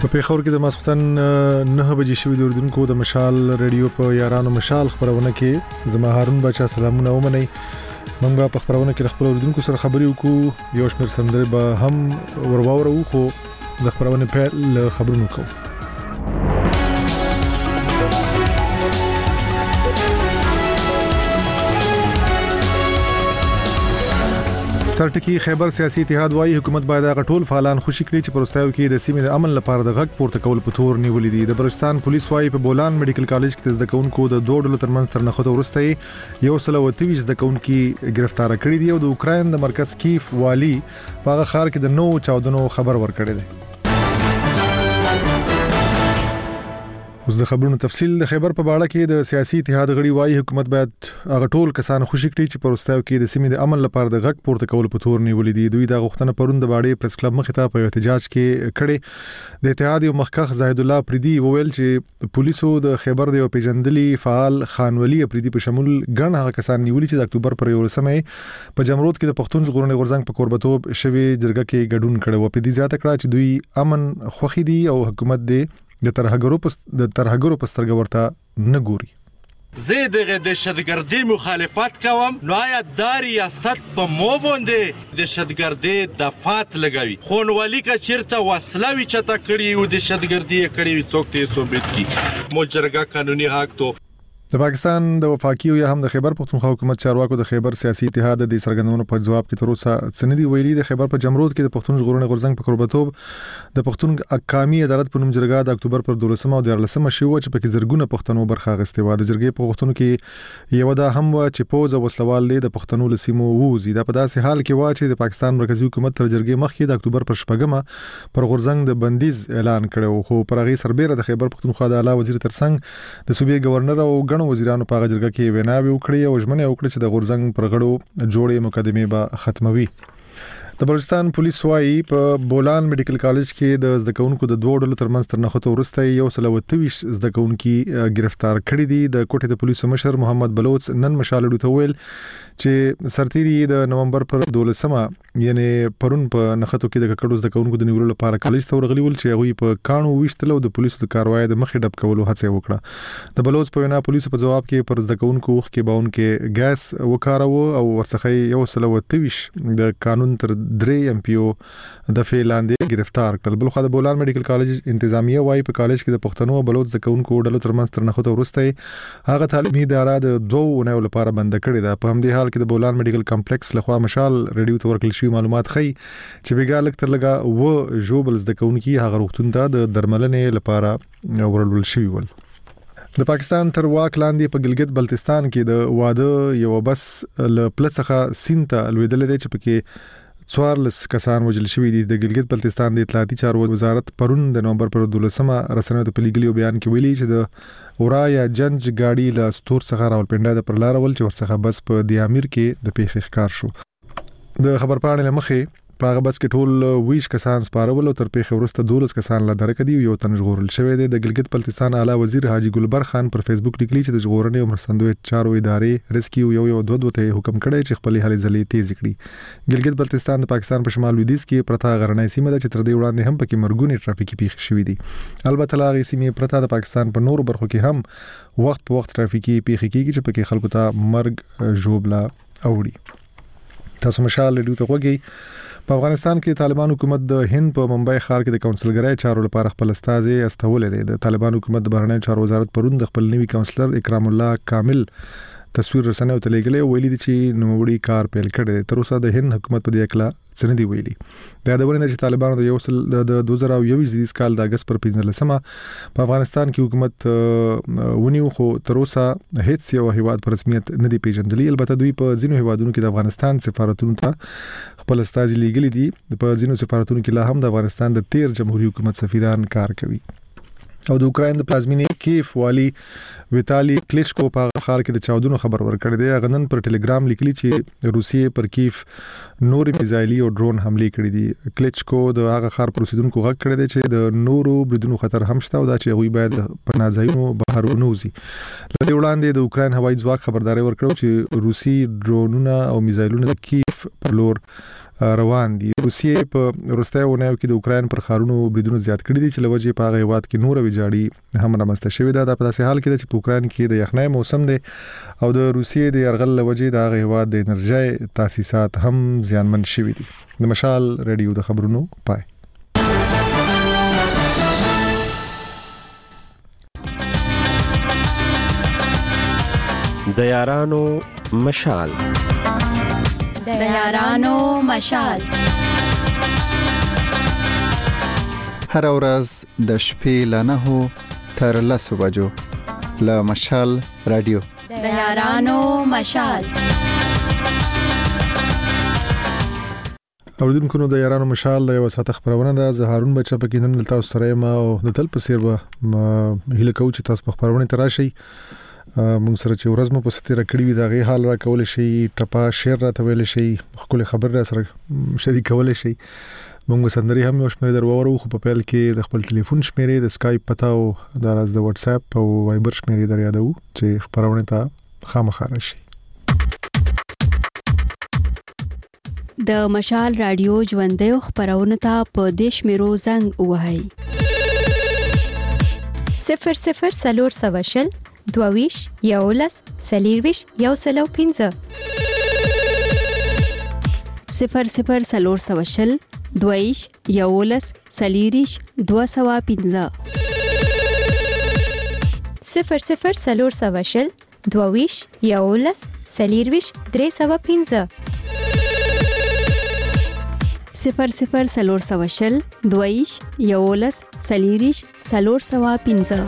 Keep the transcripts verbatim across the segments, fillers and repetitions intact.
په پیښور کې د ماسختن نه بجې شوې د اردوونکو د مشال ریډیو په یارانو مشال خبرونه کې زما هارون بچا سلامونه ومني. موږ په خبرونه کې خپل اردوونکو سره خبرې وکړو، یو شمېر سندرې به هم ورواورو، خو د خبرونه په خبرونو کوو. سرټکی خیبر سیاسي اتحاد وايي حکومت باید هغه ټول فعالان خوشی کړي چې پروستایو کې د سیمې د امن لپاره د غږ پورته کول په تور نیولې دي. د بلوچستان پولیس وايي په بولان میډیکل کالج کې زده کوونکو د دوه ډلو ترمنځ تر نخښته ورسته یو سل او تیس زده کوونکي گرفتار کړي دي او د اوکراین د مرکز کیف والی په هغه ښار کې د نو چاودنو خبر ورکړی دی. اوس د خبرونو تفصیل. د خیبر په باړه کې د سیاسي اتحاد غړي وايي حکومت باید هغه ټول کسان خوشی کړي چې پروستایو کې د سیمې د امن لپاره د غږ پورته کول په تور نیولې دي. دوی د غوښتنه پروند د باړې پریس کلب مخې ته په احتجاج کې کړي. د اتحاد یو مخکخ زاهد الله پریدي وویل چې پولیسو د خیبر د پیژندلي فعال خانولي پریدي په شمول ګڼ هغه کسان نیولي چې د اکتوبر پر یولسمه په جمرود کې د پښتون ژغورنې غورځنګ په کوربتوب شوی جرګه کې ګډون کړي و. په دې ځاته کړه چې دوی امن خوخي دي او حکومت دې د ترهګرو په د ترهګرو په سترګه ورته نه ګوري. زه دغه دهشتګردي مخالفت کوم، نو آیا دا ریاست په مو باندې دهشتګردي دفات لګوي؟ خونوالي کا چیرته وسلوي چته کړی او دهشتګردي کړی وي څوک ته ثابت کی مجرګه قانوني حق تو. د پاکستان د وفاقي او یا هم د خیبر پختونخوا حکومت چارواکو د خیبر سیاسي اتحاد د سرګندونو په جواب کې تر اوسه سندي ویلي د خیبر په جمرود کې د پښتون ژغورنې غورځنګ په قربتوب د پښتون اقامي عدالت په نوم جرګه د اکتوبر پر دولسمه او دیارلسمه شو چې په کې زرګونه پښتنو برخه اخیستې و. د جرګې په غوښتنو کې یو دا هم و چې پوز او وسلوال د پښتنو لسیمو ووزي. دا په داسې حال کې و چې د پاکستان مرکزی حکومت تر جرګې مخکې د اکتوبر پر شپږمه پر غورځنګ د بندیز اعلان کړو، خو پر هغه سربېره د خیبر پښتونخوا د اعلی وزیر ترڅنګ د صوبې گورنر او غنو وزیرانو په کې ویناوي وکړي او ژمنه وکړي چې د غورځنګ پر غړو جوړې مقدمې به ختموي. د بلوچستان پولیس وايي په بولان میډیکل کالج کې د زده کوونکو د دوه ډلو ترمنځ تر نخښته ورسته یو سل او تیس زده کوونکي گرفتار کړي دي. د کوټې د پولیسو مشر محمد بلوچ نن مشال ډو ته ویل چې سرتيري د نومبر پر دولسمه یعنی پرون په نخښتو کې د ککړو زده کوونکو د نیولو لپاره کالج ته ورغلي ول چې هغه په کانو وشتل او د پولیسو د کاروای د مخې ډب کولو هڅه وکړه. د بلوچ په وینا پولیسو په جواب کې پر زده کوونکو وخت کې باون کې ګاز وکاروه او ورڅخه یو سل او تیس د قانون تر درې ام پی او د فعلاندې گرفتار کړل. بل خو د بولان میډیکل کالج انتظامیه وايي په کالج کې د پښتنو او بلوچ زده کوونکو ډلو ترمنځ تر نخښته ورسته هغه تعلیمي اداره د دوه ونیو لپاره بند کړې ده. په همدې حال کې د بولان میډیکل کمپلیکس لخوا مشال ریډیو ته ورکړل شوی معلومات ښيي چې بیګا لک تر لګا و جوبل زده کوونکي هغه روغتون ته د درملنې لپاره ورول شوی ول. د پاکستان تر واک لاندې په ګلګت بلتستان کې د واده یو بس ل پلڅخه سینته لویدل دی چې پکې څوارلس کسان وژل شوي دي. د ګلګت بلتستان د اطلاعاتي چارو وزارت پرون د نومبر پر دولسمه رسنیو ته په لیږلي بیان کې ویلي چې د اورا یا جنج گاډي له ستور څخه راولپنډا د پر لار ول چې ورڅخه بس په دیامیر کې د پیښې ښکار شو. د خبرپاڼې لمخې په هغه بس کې ټول ویش کسان سپارول او تر پیښې وروسته دولس کسان لا درک دي یو تن ژغورل شوی دی. د ګلګت بلتستان اعلی وزیر حاجی ګلبر خان پر فیسبوک لیکلي چې د ژغورنې او مرستندوی چارو ادارې ریسکیو یو یو دوه دوه ته حکم کړی چې خپل هلې ځلې تیز کړي. ګلګت بلتستان د پاکستان په شمال لویدیځ کې پرتا غرنۍ سیمه ده چې تر دې وړاندې هم پکې مرګونی ټرافیکي پیښې شوې دي. البته لا غي سیمه پرتا د پاکستان په نورو برخو کې هم وخت په وخت ټرافیکي پیښې کیږي چې پکې خلکو ته مرګ ژوبلا اوړي. تاسو مشال ریډیو ته وګورئ. په افغانستان کې طالبان حکومت د هند په ممبئی ښار کې د کونسلګرۍ چارو لپاره خپل استازي استولې دي. د طالبان حکومت د بهرنیو چارو وزارت پرون د خپل نوي کونسلر اکرام الله کامل تصویر رسنیو ته لیږلی او ویلي دي چې نوموړي کار پیل کړی دی. تر اوسه د هند حکومت په دې اکله څه نه دي ویلي. دا د ورنه چې طالبانو د یو سل د دوه زره یوولس کال د اگست پر پنځلسمه په افغانستان کې حکومت ونیو، خو تر اوسه هیڅ یو هیواد په رسمیت نه دی پیژندلی. البته دوی په ځینو هیوادونو کې د افغانستان سفارتونو ته خپل استازي لیږلي دي. په ځینو سفارتونو کې لا هم د افغانستان د تیر جمهوریت حکومت سفیران کار کوي. او د اوکراین د پلازمینې کیف والی ویتالی کلیچکو په ښار کې د چاودنو خبر ورکړی دی. غنن پر ټلګرام لیکلي چې روسیې پر کیف نوري میزایلی او ډرون حمله کړې دي. کلیچکو د هغه ښار پر اوسیدونکو غږ کړی دی چې د نورو بریدونو خطر هم شته او دا چې هغوی باید په نازایونو بهر ونوځي. له دې وړاندې د اوکراین هوایي ځواک خبرداري ورکړو چې روسي ډرونونه او میزایلونه د کیف پر لور روان دي. روسیې په وروستیو اونیو کې د اوکرين پر خارونو بریدونو زیات کړي دي چې لوجې په هغه هیواد کې نور ویجاړي هم رامنځته شوې ده. د په داسې حال کې چې په اوکرين کې د یخنۍ موسم دی او د روسیې د يرغل لوجې د هغه هیواد د انرژي تاسیسات هم زیانمن شوي دي. د مشال رادیو د خبرونو پای. د یارانو مشال د یارانو مشال هر ورځ د شپې له نهو تر لسو بجو له مشال رادیو د یارانو مشال. اوریدونکو نو د یارانو مشال د یو ساعت خبرونه ده. زه هارون بچا پکې نن تاسو سره ما او د تل په سیر به هله کوم چې تاسو په خبرونه تراشي مونږ سره چې ورځ مو په ستاره کړی وي دا غي حال را کول شي ټپا شیر را تویل شي خپل خبر را سره شریکول شي. مونږ سندري هم یو شمېر درو خو په پیل کې د خپل ټلیفون شمېرې د اسکایپ پتا او د راز د واتس اپ او وایبر شمېرې در یادو چې خبرونه ته خامخا راشي. د مشال رادیو ژوندې خبرونه ته په دیش میرو زنګ وهاي صفر صفر سلور سواشل دوویش یولس سلیرویش یو سلو پینزه صفر صفر سلور سواشل دوویش یولس سلیریش دو سوا پینزه صفر صفر سلور سواشل دوویش یولس سلیرویش درې سوا پینزه صفر صفر سلور سواشل دوویش یولس سلیریش سلور سوا پینزه.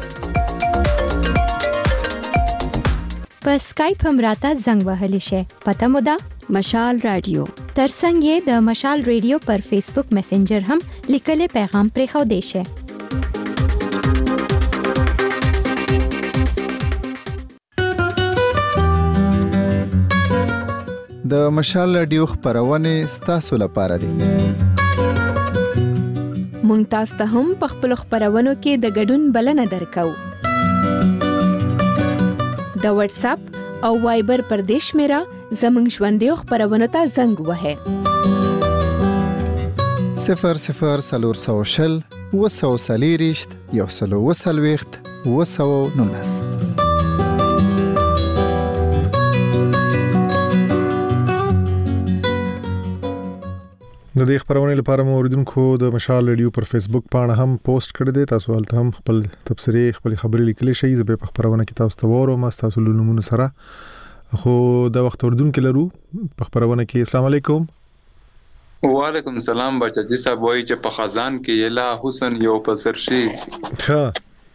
په اسکایپ هم راته زنګ وهلی شي. پته مو ده مشال رادیو. ترڅنګ یې د مشال رادیو پر فیسبوک میسنجر هم لیکل پیغام پرې خو دی شي. د مشال رادیو خبرونه ستاسو لپاره دي. مونږ تاسو ته هم په خپل خبرونو کې د ګډون بلنه درکو. د واتس اپ او وایبر پر دیش میرا زمنګ ژوندې خبرونه ته زنګ وهه صفر صفر سلور سوشل وسو سلیریشت یو سلو وسلويخت وسو نونس. د دې خبرونه لپاره مو اوریدونکو د مشال رادیو پر فیسبوک باندې هم پوسټ کړی دی. تاسو هلته هم خپل تبصرې خپل خبرې لیکلی شئ. زه په خبرونه کې تاسو ته وورم تاسو له نمونه سره خو د وخت اوریدونکو لرو په خبرونه کې. السلام علیکم. وعلیکم السلام بچا جی صاحب وایي چې په خزان کې یلا حسن یو پسر شي. ها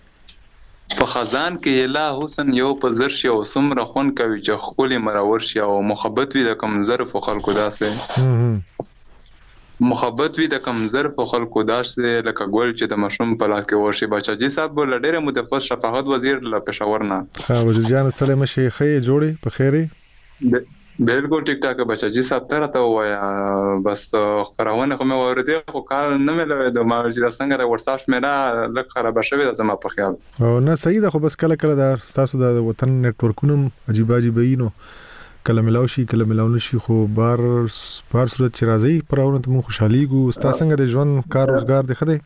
په خزان کې یلا حسن یو پسر شي او سمره خون کوي چې خولي مرور شي او محبت وي د کمزور خلکو داسې محبت وی د کمزور په خلکو داسې لکه ګل چې د مشروم په لاس کې ورشي. بچا جی صاحب ول ډېر متفس شفاعت وزیر له پېښور نه. ها وزیر جان ستله مشي خې جوړي په خیره بالکل ټیک ټاک. بچا جی صاحب تر ته وایا بس خبرونه کومه ورته خو کار نه ملوي د ما چې څنګه د واتس اپ مې را لک خراب شوی د زما په خیال او نه صحیح ده. خو بس کله کله د تاسو د وطن نتورکونو عجیب عجیب وینو کله ملاوي شي کله ملاو نشي خو بار بار صورت چې راځي پرونه ته مو خوشحالي ګو ستا څنګه د ژوند کار روزګار دی خدای.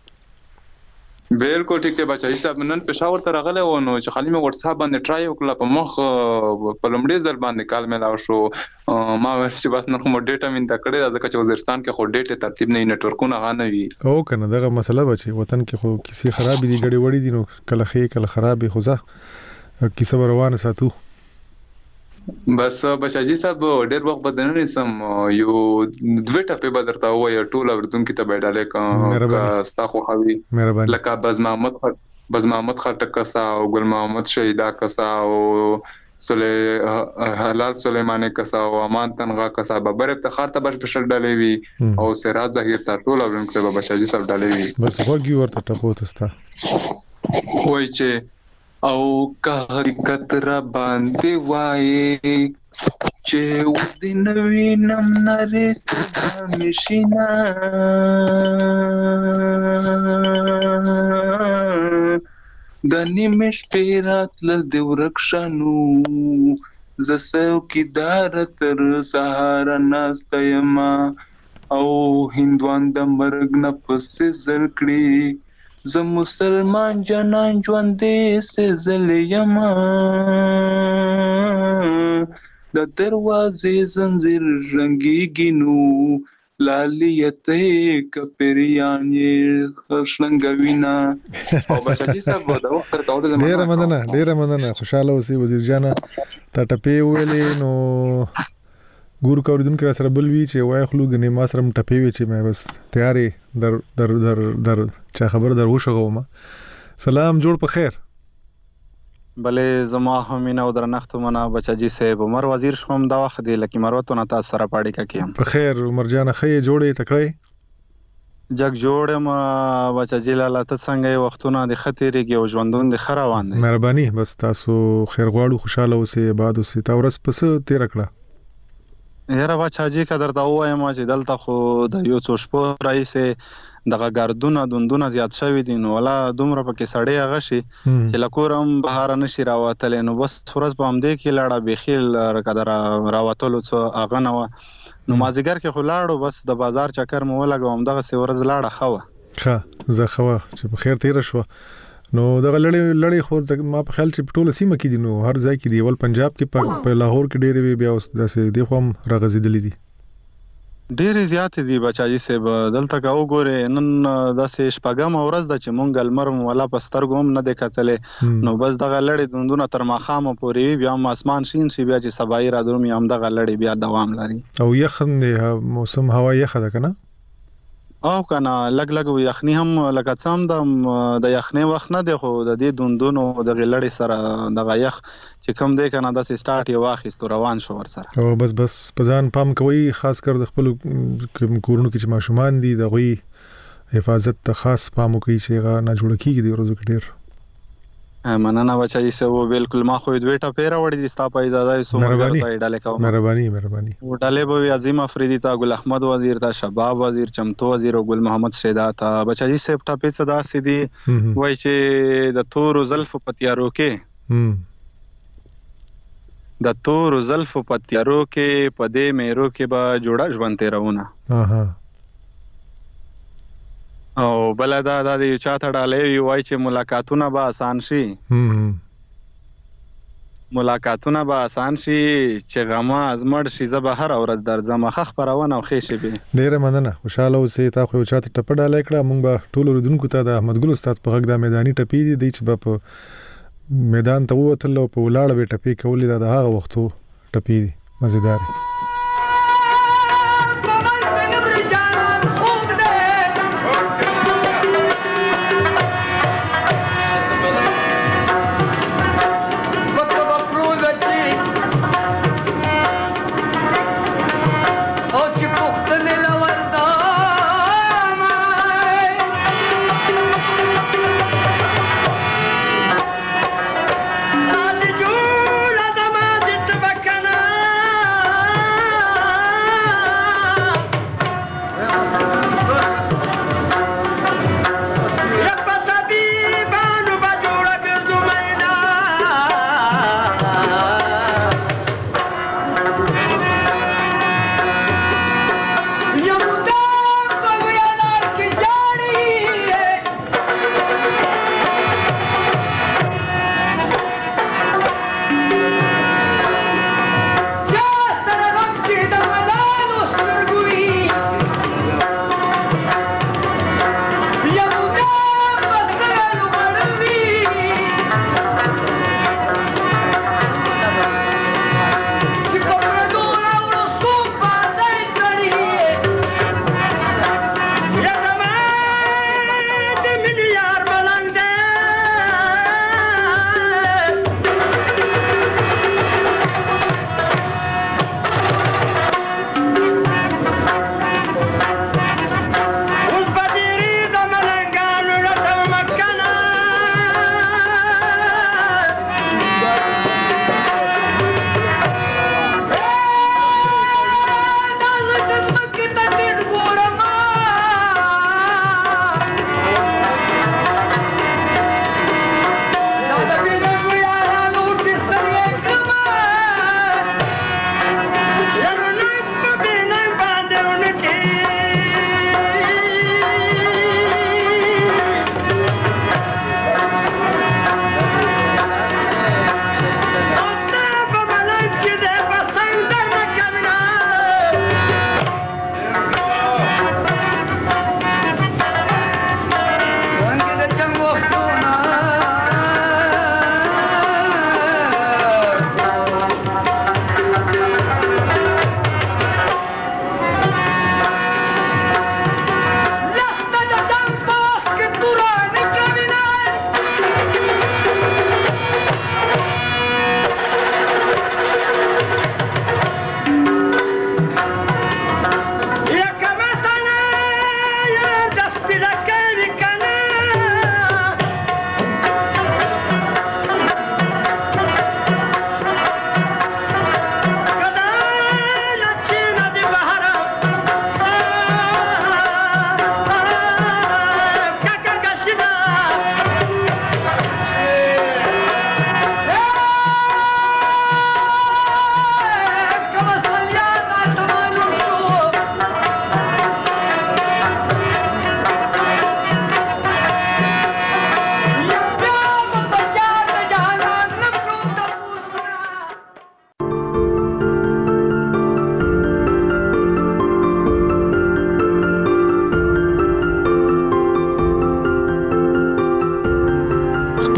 بالکل ټیک دی بچا حساب نن پېښور ته راغله و نو چې خالي مې واتس اپ باندې ټرای وکړه په مخ په لمړي ځل باندې کال ملاو شو. ما چې بس نن کوم ډیټا مين تا کړی دا چې وزیرستان کې خو ډیټا ترتیب نه نتورکونه غانه وي او کنه دغه مسله بچي وطن کې خو کسی خراب دي ګړې وړي دي نو کله خې کله خراب خو ځه کیسه روانه ساتو. بس بچا جی صاحب ډېر وخت بدننې سم یو دوه ټپه بدرتا وای ټول اوردونکو ته بیډاله کا ستا خو خوي لکه باز محمد باز محمد خټک کسا او ګل محمد شهیدا کسا او سله حلال سليماني کسا او امان تنغا کسا ببر افتخار ته بش بشل ډالې وی او سراج ظاهر تا ټول اوردونکو ته بچا جی صاحب ډالې وی بس وګي ورته ټپو تستا وای چې او که حقیقت را باندې وای چې ودی نوی نم نریت مشینا د نیمش پیرات ل د ورکشانو زسو کی دار تر سهار ناستیما او هندوان د مرګ نه پسې زر کړي زه مسلمان جنان ژوندې سې زلیم د دروازې زنځیر رنګيږي نو لالیته کپریان یې خشنګوینا او بچی صاحب دا وخت کاوه زمانہ ډیر مننه ډیر مننه خوشاله اوسې وزیر جان ته ټپې ویلې نو ګور کوردونکو سره بل وی چې وای خلو غنې ما سره ټپې وی چې مې بس تیارې در در در در چا خبر در وشغوم سلام جوړ په خیر بلې زما همینه او درنښت منه بچاجي صاحب عمر وزیر شوم دا وخت دی لکه مروتونه تاسو سره پاړی کیم په خیر عمر جان خې جوړې تکړې جګ جوړم بچاجي لاله ته څنګه وختونه د خطرېږي او ژوندون د خروان دي مهرباني بس تاسو خیر غواړو خوشاله اوسئ آباد اوسئ تا ورځ پس تیر کړه یاره بچاجي قدر دا وایم چې دلته خو د یو څو شپو رئیسه دغه ګردونه دوندونه زیات شوی دي نو ولا دومره پکې سړی هغه شي چې لکورم بهار نشي راوتل نو بس ورځ په همدې کې لاړه بخیل قدر راوتلو څو هغه نو نو مازیګر کې خو لاړو بس د بازار چکر مو لګوم دغه سی ورځ لاړه خوه ښه زه خوه چې په خیر تیر شو نو دغه لړې لړې خو ما په خیال چې ټوله سیمه کې دي نو هر ځای کې دی ول پنجاب کې په لاهور کې ډېرې بیا اوس داسې دی خو هم راغزیدلې دي ډېرې زیات دي بچاجي صاحب دلته کا وګوره نن داسې شپږم ورځ د چې مونږ لمر ولا پسترګو هم نه دکتلې نو بس دغه لړې دوندونه تر ماخامه پورې بیا هم اسمان شین شي بیا چې سبای را درومي هم دغه لړې بیا دوام لري او یخ موسم هوا یخ ده کنه او کنه لګ لګ یخنی هم لکه څم د د یخنی وخت نه دی خو د دې دوندونو د غلړې سره د یخ چې کوم دی کنه د سټارټ یو واخیست روان شو ور سره او بس بس پزان پام کوي خاص کر د خپل کورونو کې چې ماشومان دي د غوي حفاظت ته خاص پام کوي چې غا نه جوړ کیږي د ورځو کې ډیر مننه بچای سه و بالکل ما خو دوی ټا پیرا وړي دي ستا په اجازه سو مګر ته ډاله کوم مهرباني مهرباني و ډاله به عظیم افریدی تا ګل احمد وزیر تا شباب وزیر چمتو وزیر او ګل محمد شیدا تا بچای سه ټا په صدا سیدی وای چې د تور زلف پتیارو کې د تور زلف پتیارو کې پدې مېرو کې با جوړه ژوند تیرونه اها او بل دا د یو چاته ډالې وای چې ملاقاتونه به آسان شي ملاقاتونه به آسان شي چې غما ازمړ شي زه به هر ورځ درځم خخ پرونه او خېشه به ډیره مننه خوشاله اوسې تا خو چاته ټپ ډالې کړه مونږ به ټول ردونکو ته د احمد ګل استاد په غږ د میداني ټپې دي چې په میدان ته ووتل او په ولاړه به ټپې کولې دا د هغه وختو ټپې دي مزیدار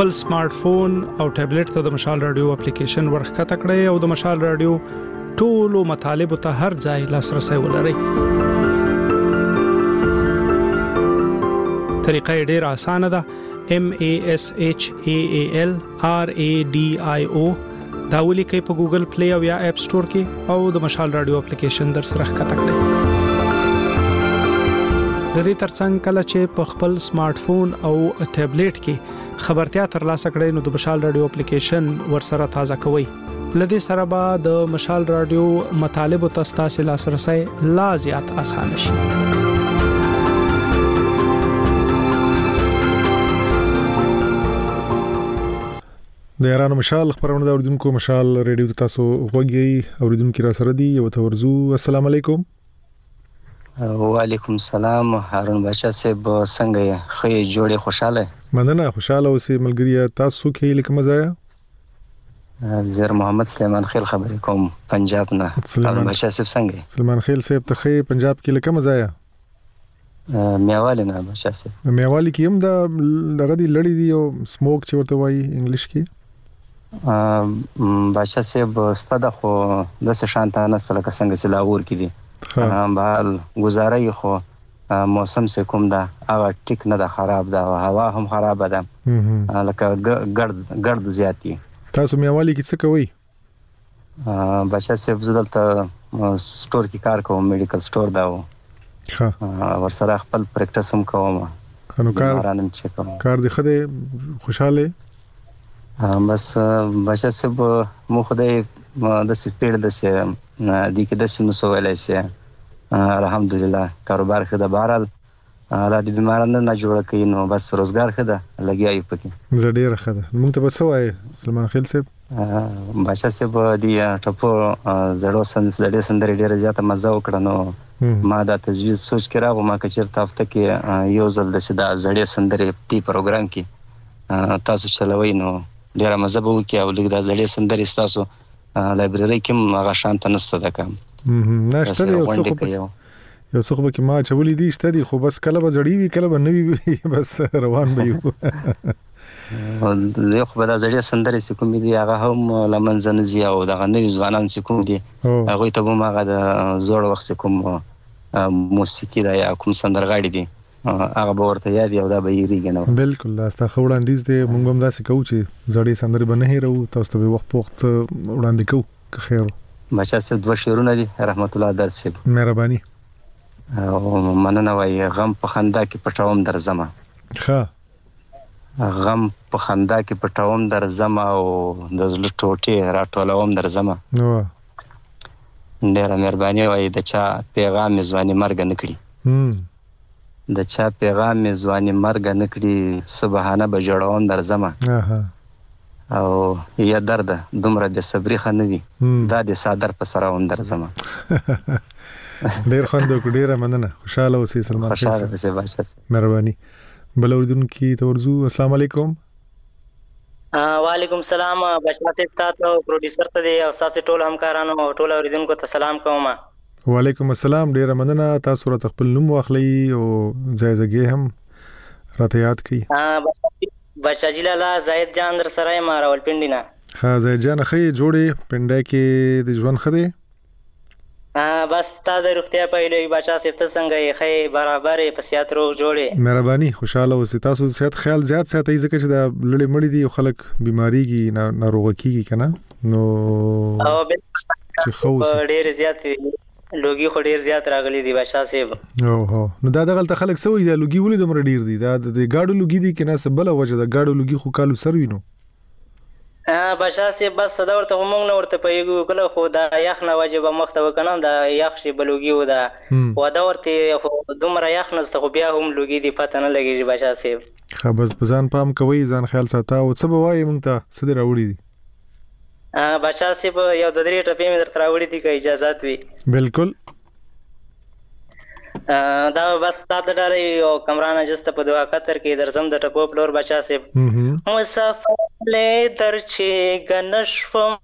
خپل سمارټ فون او ټابلیټ ته د مشال رادیو اپلیکیشن ورخکته کړئ او د مشال رادیو ټولو مطالبه ته هر ځای لاسرسي ولرئ. طریقه ډیره اسانه ده. M A S H A A L R A D I O دا ولیکئ په ګوګل پلی او یا اپ سٹور کې او د مشال رادیو اپلیکیشن در سره ښکته کړئ. د دې ترڅنګ کله چې په خپل سمارټ فون او ټابلیټ کې خبرتیا ترلاسه کړئ نو د مشال رادیو اپلیکیشن ورسره تازه کوئ. لدې سره به د مشال رادیو مطالب او تاسو لاسرسي لا زیات آسان شي. د یارانو مشال خبرونه د اوریدونکو مشال ریډیو ته تاسو غوږی اوریدونکو را سره دی یو تورزو. السلام علیکم. وعلیکم السلام. هارون بچا صاحب څنګه یې؟ خې جوړې خوشاله؟ مننه خوشاله اوسې ملګری. تاسو کې لیک مزایا؟ زیر محمد سلیمان خیل خبرې کوم پنجاب نه. هارون بچا صاحب څنګه؟ سلیمان خیل صاحب ته خې پنجاب کې لیک مزایا؟ میاوالی نه بچا صاحب. میاوالی کې هم دا دغه دی لړې دی او سموک چې ورته وایي انګلیش کې. بچا صاحب ستاده خو د څه شانته نه سره څنګه چې لاور کې دي بهال گزارای خو موسم سه کوم دا هغه ټیک نه ده، خراب ده، هوا هم خراب ده، لکه ګرد ګرد زیاتی. تاسو میاوالی کې څه کوئ؟ بچا صاحب زه دلته سٹور کې کار کوم، میډیکل سٹور دا و. ها ورسره خپل پریکټس هم کوم. نو کار کار دې خدای خوشاله؟ بس بچا صاحب مو خدای د سپیډ د سه د کې د سیمه سوالای سه الحمدلله کاروبار خدا بهرال را دي بیمارانه نه جوړ کین نو بس روزګار خدا لګیای پکې زړه خدا. مونږ ته بس وای سلمان خیل صاحب بچا صاحب دی ټپو زړو سنس د سندري ډیره زیاته مزه وکړه نو ما دا تجویز سوچ کړه او ما کچیر تافته کې یو ځل د سدا زړې سندري ټي پروګرام کې تاسو چلوي نو ډیره مزه به وکي او لږ د زړې سندري تاسو لایبرری کې هغه شانت نسته ده کوم نشته یو څه خو یو څه خو کې ما چولې دي شته دي خو بس کله به زړی وی کله به نوی وی بس روان به یو زه خو به د زړې سندري چې کوم دي هغه هم لمنځن زی او دغه نوی ځوانان چې کوم دي هغه ته به ما هغه د زوړ وخت کوم موسیقي دا یا کوم سندرغاړي دي هغه به ورته یاد یو دا به یریږي نو. بالکل تاسو خو وړاندیز دي مونږ هم داسې کوو چې زړې سندري به نه هیرو تاسو ته وخت وخت وړاندې کوو که خیر. بچا صاحب دوه شعرونه دي رحمت الله در صاحب. مهرباني. او مننه وای غم په خندا کې پټاوم در زما. ښه غم په خندا کې پټاوم در زما او د زړه ټوټې راټولوم در زما. نو ډیره مهرباني وای د چا پیغام ځواني مرګ نه کړي د چا پیغام ځواني مرګ نه کړي سبحانه به جوړوم در زما. او یا درد دومره د صبري خنوي دا د صادر په سره وندر زما. ډیر خوند کو ډیره مننه. خوشاله اوسې سلمان خیل. خوشاله اوسې بچا. مهرباني. بل اوریدونکو تورزو. السلام علیکم. وعلیکم السلام بچا ته تاسو پروډوسر ته دی او تاسو ټول همکارانو او ټول اوریدونکو ته سلام کوم. وعلیکم السلام. ډیره مننه. تاسو را خپل نوم واخلئ او ځایزګي هم راته یاد کړئ. ها بچا جی لالا زاید جان در سره ما راولپنډی نه. ها زاید جان خې جوړې پنده کې د ژوند خدي. ها بس تا د روغتیا په لوي بچا صاحب ته څنګه یې خې برابر په سیات روغ جوړې. مهرباني. خوشاله اوسې. تاسو صحت خیال زیات ساتئ ځکه چې د لړې مړې دي او خلک بیماریږي ناروغ کیږي کنه نو او چې خو ډېر زیات لوګي خو ډیر زیات راغلي دي بچا صاحب. او هو نو دا دغه خلک سوې دا لوګي ولې دومره ډیر دي؟ دا د گاډو لوګي دي کنه سبله وجه دا گاډو لوګي خو کالو سروي نو. ا بچا صاحب بس دا ورته مونږ نه ورته پیګو کله خو دا یخ نه واجب مخته وکنه دا یخ شي بلوګي و دا و دا ورته دومره یخ نه خو بیا هم لوګي دي پته نه لګي بچا صاحب. خو بس ځان پام کوي ځان خیال ساته او څه به وایي مونږ ته څه راوړي دي. ا بچا صاحب یو د درې ټپې مې درته راوړي دي که اجازه وي. بالکل. دا بس تا د ډالې او کمرانه جسته په دعا کتر کې درځم د ټپو پلور بچا صاحب. مسافر له درچې غنشفم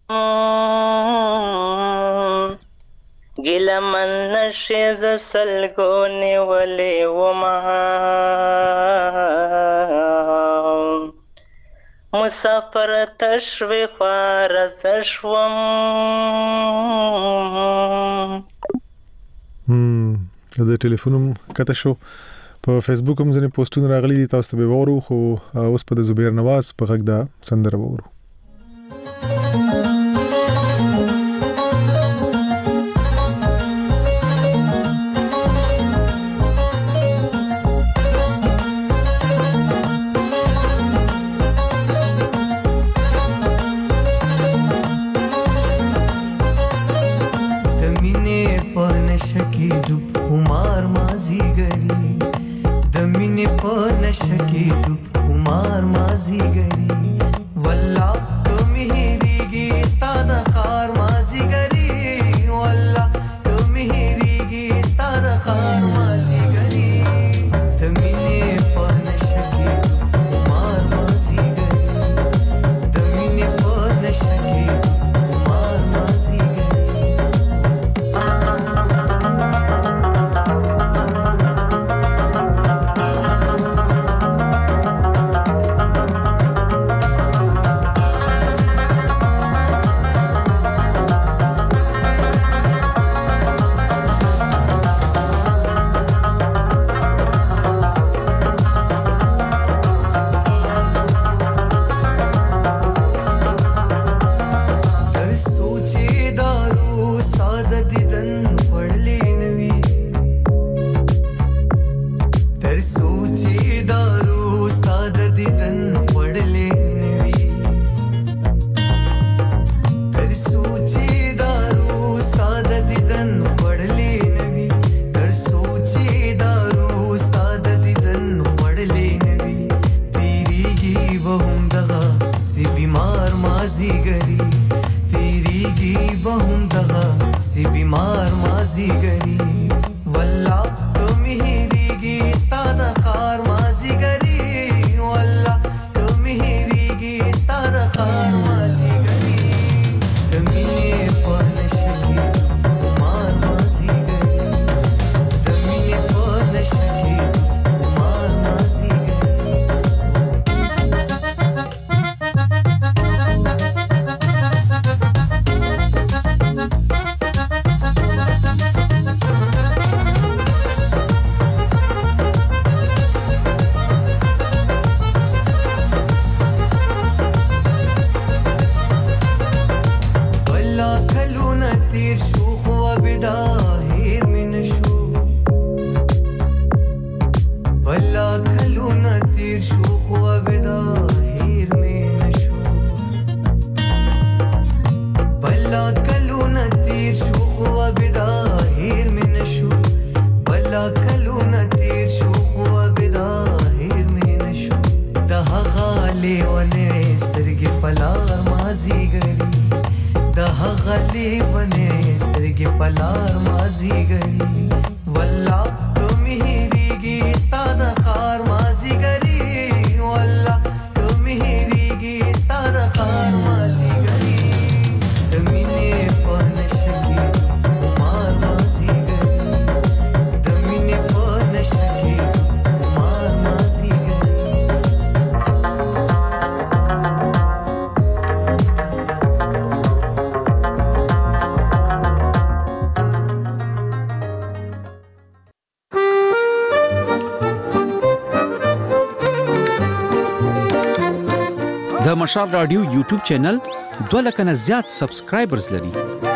ګلمن نشه ز سلګونې ولې وما مسافر تشوي خوار زشوم. هم د ټلیفون کته شو په فیسبوک هم ځنې پوسټونه راغلي دي، تاسو ته به وورو، خو اوس په د زبیر نواز په غږ دا سندره وورو. नशकी दुप कुमार माजी गरी वल्ला तुम ही रीगी स्तादा खार माजी गरी वल्ला तुम ही रीगी स्तादा खार माजी गरी दमीने पर नशकी दुप कुमार माजी गरी दमीने पर नशकी दुप कुमार माजी गरी د مشال رادیو یوټیوب چینل دوه لک نه زیات سبسکرایبرز لري.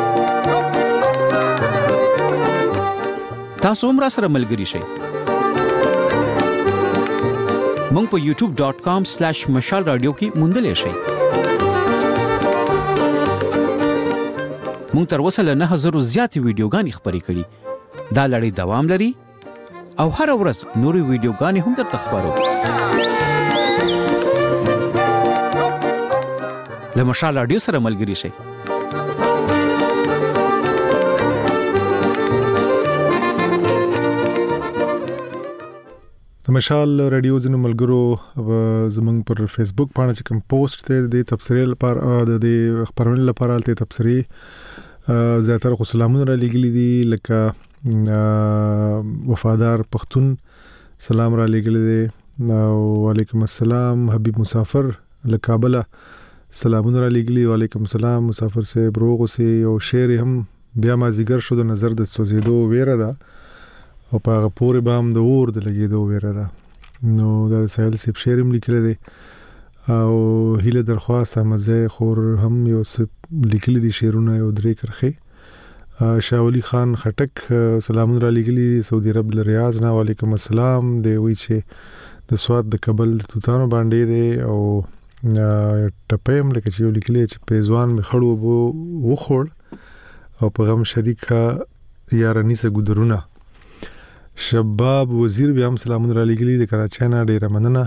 تاسو هم را سره ملګري شئ. مونږ په یوټیوب ډاٹ کام سلیش مشال رادیو کې موندلې شئ. مونږ تر اوسه له نه هزار زیاتې ویډیوګانې خپرې کړي. دا لړۍ دوام لري او هر ورځ نورې ویډیوګانې هم درته خپرو. له مشال رادیو سره ملګري شئ. د مشال رادیو ځینو ملګرو زمونږ پر فیسبوک باندې چې کوم پوسټ ته د تبصرې لپاره د خبرونې لپاره ته تبصرې زیاتره خو سلامونه را لګلې دي، لکه وفادار پښتون سلام را لګلې دي او وعلیکم السلام حبیب مسافر له کابل سلامونه را لګلی. وعلیکم السلام مسافر صاحب روغ اوسئ. او شعر هم بیا ما زیګر شو د نظر د سوزیدو ویره ده او په هغه پورې به هم د اور د لګېدو ویره ده. نو دا د ساحل صاحب شعر هم لیکلی دی او هیله درخواست احمدزی خور هم یو څه لیکلي دي شعرونه یو درې کرښې. شاولی خان خټک سلامونه را لګلي سعودي عرب له ریاض نه. وعلیکم السلام. دی وی چې د سواد د کابل د توتانو باندې دی او ټپیم لکه چې یو لیکلی چې په ځوان می خړو بو وخوړ او په غم شریکه یارانی سه ګدرونه. شباب وزیر بیا هم سلامونه را لګلي د کراچۍ نه ډیره مننه.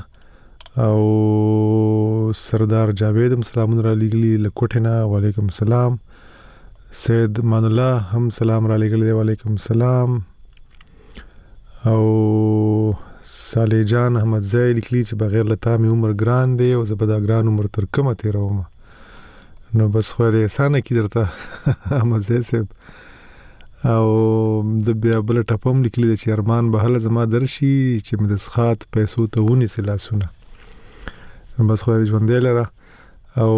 او سردار جاوید هم سلامونه را لګلي له کوټې نه. وعلیکم السلام. سید مان الله هم سلام را لګلي. وعلیکم السلام. او صالح جان احمدزی لیکلي چې بغیر له تا مې عمر ګران دی او زه به دا ګران عمر تر کومه تېروم. نو بس خو دې اسانه کې درته احمدزی صاحب. او د بیا بل ټپم لیکلي چې ارمان به هله زما درشي چې مې د سخات پیسو ته ونیسي لاسونه. بس خو دې ژوندی لره. او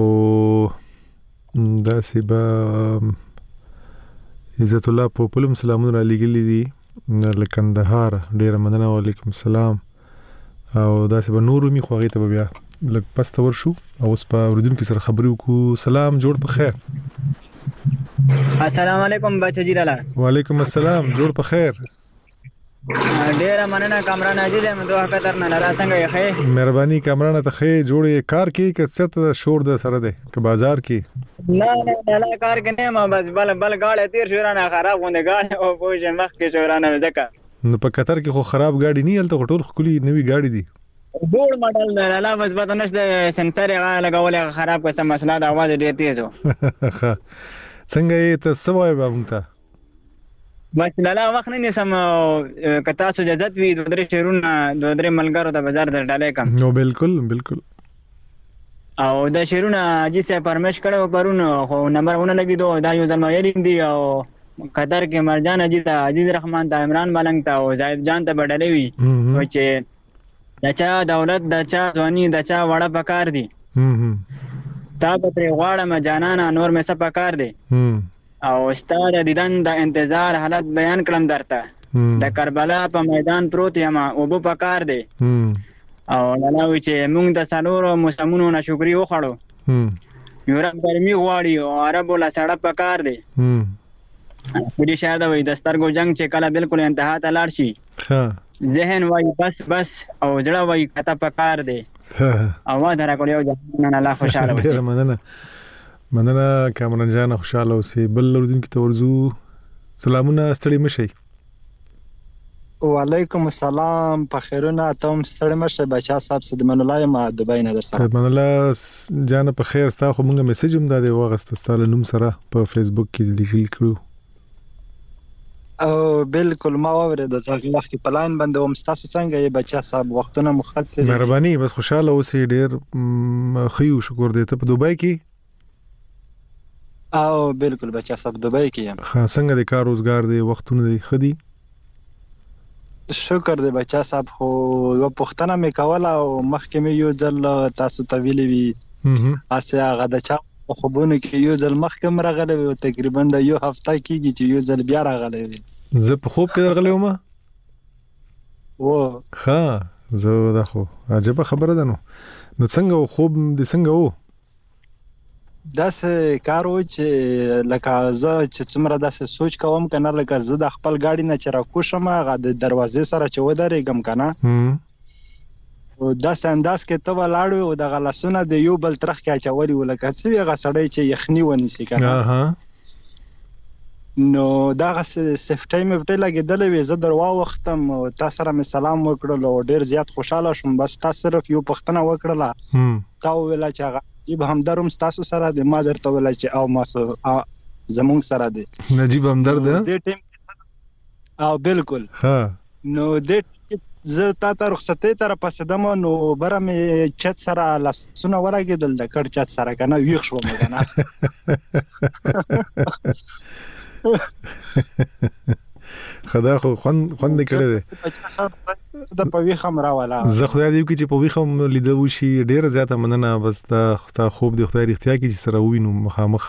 داسې به عزت الله پوپلم سلامونه را لګلي دي له کندهار ډیره مننه. وعلیکم السلام. او داسې به نور می خو هغې ته به بیا لږ پسته ورشو او اوس په اورېدونکي سره خبرې وکړو. سلام جوړ په خیر. السلام علیکم بچی لالا. وعلیکم السلام جوړ په خیر. ډیره مننه کامران عزیز یم دوه قطر نه لالا څنګه یې خې؟ مهرباني کامران ته خې جوړې کار کې که چرته شور د سره دی که بازار کې؟ نه نه لالا کار کې نه ما بس بل بل گاډي تیر شو رانه خراب غونډه گاډي او پوه مخ کې شو رانه ځکه. نو په قطر کې خو خراب گاډي نه هلته ټول خولي نوی گاډي دي. ډول ماډل لالا بس پته نشته سنسر یې لګولې خراب کوم مسله د اواز ډیر تیز و. څنګه یې ته سوای به مونته؟ بس لالا وخت نه نسم که تاسو اجازه وي دوه درې شعرونه دوه درې ملګرو ته بازار در ډالې کم. نو بالکل بالکل. او دا شعرونه حاجي صاحب پرمش کړو پرون خو نمبر ونه لګیدو. دا یو ځل یې دی او قطر کې مرجان حاجي ته عزیز رحمان ته عمران ملنګ ته او زاهد جان ته بدلې وي او چې د چا دولت د چا ځواني د چا وړه پکار دي تا به ترې غواړم جانانه نور مې څه پکار دی او ستا د دیدن د انتظار حالت بیان کړم درته د کربلا په میدان پروت یم اوبه پکار دی او لالا وی چې موږ د څلورو موسمونو نه شکري وخوړو یورپ ګرمي غواړي او عربو له سړه پکار دی. پوری شاید وي د سترګو جنگ چې کله بالکل انتها ته لاړ شي ذهن وای بس بس او زړه وای کته پکار دی او ما درا کول یو ځان نه لا خوشاله وي. مننه مننه کامران جان خوشاله اوسې. بل اردوونکي ته ورځو. سلامونه ستړي مشئ. وعلیکم السلام په خیرونه تم ستړي مشه بچا صاحب سیدمن الله ما دبی نه درسره. سیدمن الله جان په خیر ستا خو مونږه میسج هم دا دی واغسته ستاله نوم سره په فیسبوک کې لیکل کړو. او بالکل ما اورید د ځل وخت په لاین باندې هم تاسو څنګه یې بچا صاحب وختونه مخاطب. مهرباني بس خوشاله اوسې ډیر خيو شکر دې ته په دوبۍ کې. او بالکل بچا صاحب دوبۍ کې یم. ها څنګه د کار روزګار دی وختونه دی خدي؟ شکر دی بچا صاحب خو یو پښتنه مې کوله او مخکې مې یو ځل تاسو ته ویلې وي اسه هغه د چا خوبونه کې یو ځل مخکې راغلی وي تقریبا د یو هفته کېږي چې یو ځل بیا راغلی وي. زه په خوب کې راغلی وم. و ها زه دا خو عجبه خبره ده. نو نو څنګه خوب دې څنګه و؟ داسې کار و چې لکه زه چې څومره داسې سوچ کوم که نه لکه زه د خپل ګاډي نه چې راکوشم هغه د دروازې سره چې ودرېږم که نه داسې انداز کې ته ولاړ وې او دغه لاسونه د یو بل ترخ کې اچولي وو لکه څه وي هغه سړی چې یخني ونیسي که نه نو دغسې سیفټۍ مې پټۍ لګېدلې وې. زه در واوښتم تا سره مې سلام وکړل او ډېر زیات خوشحاله شوم. بس تا صرف یو پوښتنه وکړله تا وویله چې هغه نجیب همدرد هم ستاسو سره دی. ما درته وویله چې او ما زمونږ سره دی. نجیب همدرد دې ټیم او بالکل نو دې ټیم زه تا ته رخصتۍ ته راپسېدم نو بره مې چت سره لاسونه ولګېدل د کړ چت سره که نه ویښ شوم که نه خدا خو خوند خوند کړی دی د پوي خمرا والا زه خدای دې کې چې پوي خم لیدو شي ډیر زیاته مننه بس دا خدای خوب دی خدای اختیار کې چې سره وینو مخامخ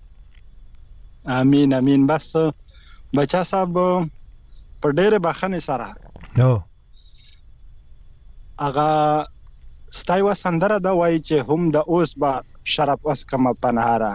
امين امين بس بچا صاحب په ډېر بخنه سره او اغه ستایو سندره دا وایي چې هم د اوس با شرف اوس کما پنهاره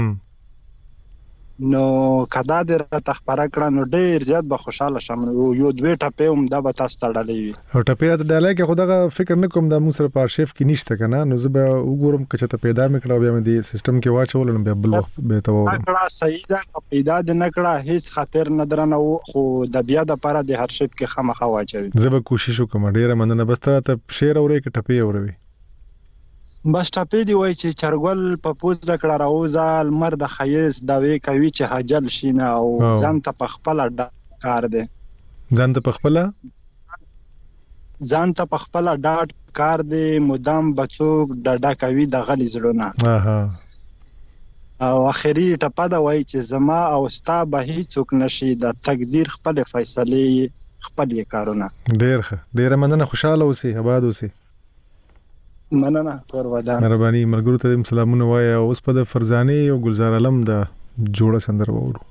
نو کدا دې را تخبره کړه نو ډېر زیات به خوشاله شم یو دوه ټپه هم دا به تاسو تړلې وي او ټپه ته ډالای کې خدای فکر نه کوم دا موږ سره په ارشیف کې نشته کنه نو زه به وګورم چې ته پیدا مکړه بیا مې دې سیستم کې واچول نو بیا بل وخت به ته وګورم کړه صحیح ده پیدا دې نه کړه هیڅ خطر نه درنه خو د بیا د لپاره د ارشیف کې خامخا واچوي زه به کوشش وکم ډېر مننه بس ته شعر اورې کې ټپه اورې بس ټپې دی وای چې چرګل په پوز کړه راوځه لمر د خیس دا وی کوي چې حجل شینه او ځان ته پخپل کار دی ځان ته پخپل ځان ته پخپل ډاټ کار دی مدام بچوک ډډا کوي د غلی زړونه اها او اخري ټپه دا وای چې زما او ستا به هیڅوک نشي د تقدیر خپل فیصله خپل کارونه ډېر ډېر مننه خوشاله اوسې آباد اوسې مننه پرودان مهرباني ملګرو ته سلامونه وایي اوس په د فرزانه او گلزار علم د جوړه سندره وورو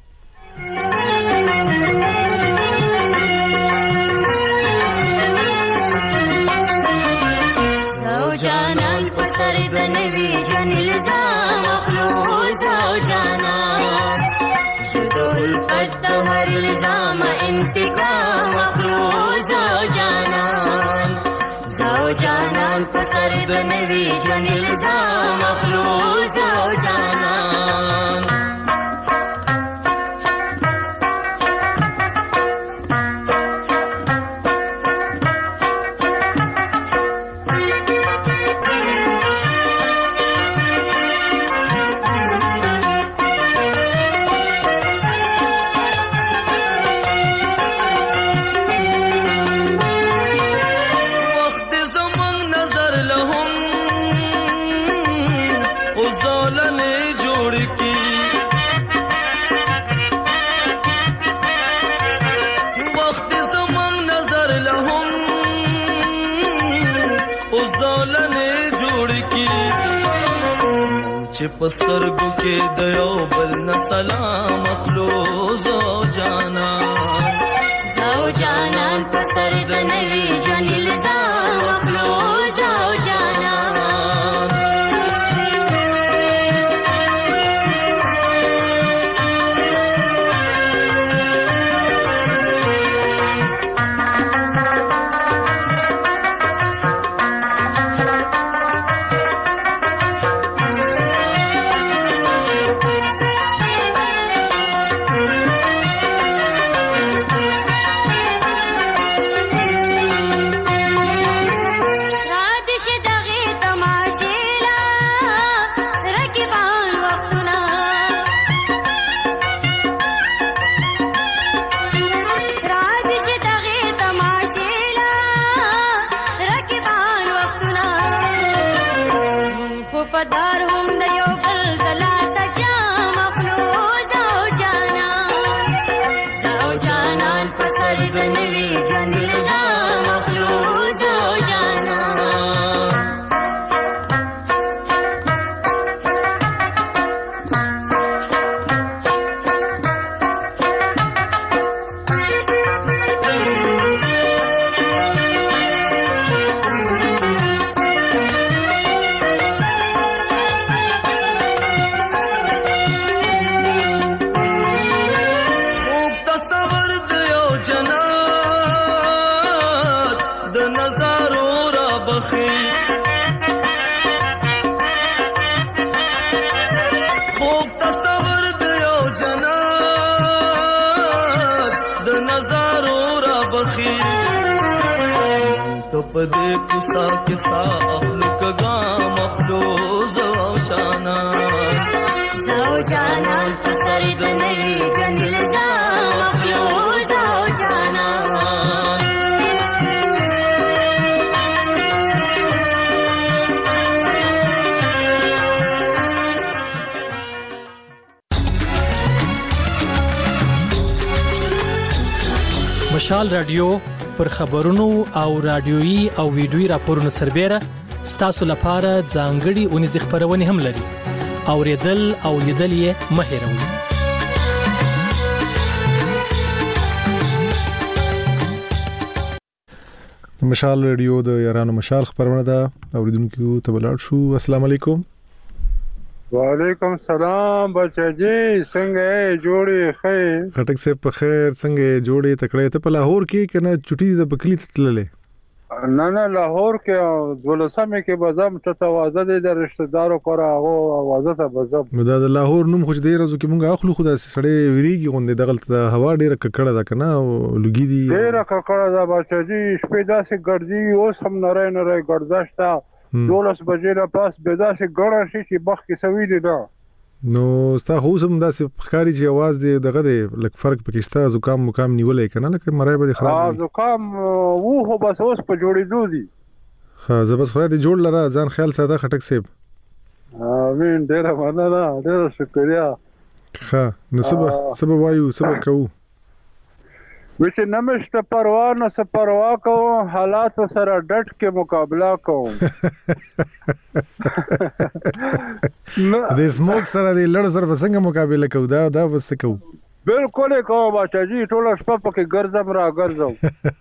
زوجانان پسر د نوی جن الزام اخلو زوجانان زدو الفد هر الزام انتقام اخلو زوجانان زوجانان پسر د نوی جن الزام اخلو زوجانان پسترګو کې د یو بل نه سلام اخلو زوجانان زوجانان پسر د نوی جن الزام اخلو زوجانان پدې کوسا کیسا اخلو کګام اخلو زوجانان زوجانان پسر د نوی جن الزام اخلو زوجانان مشال رادیو پر خبرونو او رادیوي او ویډیوي راپورونو سربېره ستاسو لپاره ځانګړي اونیز خبرونه هم لري. اوریدل او لیدل یې مه هېروئ. مشال رادیو د یارانو مشال خبرونه ده. اوریدونکو ته بلاد شو. السلام علیکم. وعلیکم السلام بچاجي څنګه جوړې خې خټک سه په خیر څنګه جوړې تکړه ته په لاهور کې کنه چټي د بکلی تللې نه نه لاهور کې دولسمه کې بزم ته توازه دي د رشتہ دارو کور هغه اوازه ته بزم نو دا د لاهور نوم خو دې راځو کې مونږ اخلو خو د سړې ویریږي غونډه دغلت د هوا ډیره ککړه ده کنه لګي دي ډیره ککړه ده بچاجي شپې داسې ګرځي اوس هم نری نری ګرځښت دولس بجې نه پاس به داسې ګړه شي چې بخ کې سوي دي نه نو ستا خو سم داسې ښکاری چې आवाज دی دغه دی لک فرق پکې شته زکام مقام نیولې کنه لکه مړای به خراب ها زکام وو هو بس اوس په جوړېدو دي ها زه بس خو دې جوړ لره ځان خیال ساده خټک سیب امين ډېر مننه ډېر شکریا ها نو سبا سبا وایو سبا کوو وچ نمشت پروا نه س پروا کوم حالات سره ډټ کې مقابله کوم د سموک سره د لړ سره څنګه مقابله کوو دا دا وس کوو بالکل کوم بچاجي ټول شپه پکې ګرځم را ګرځم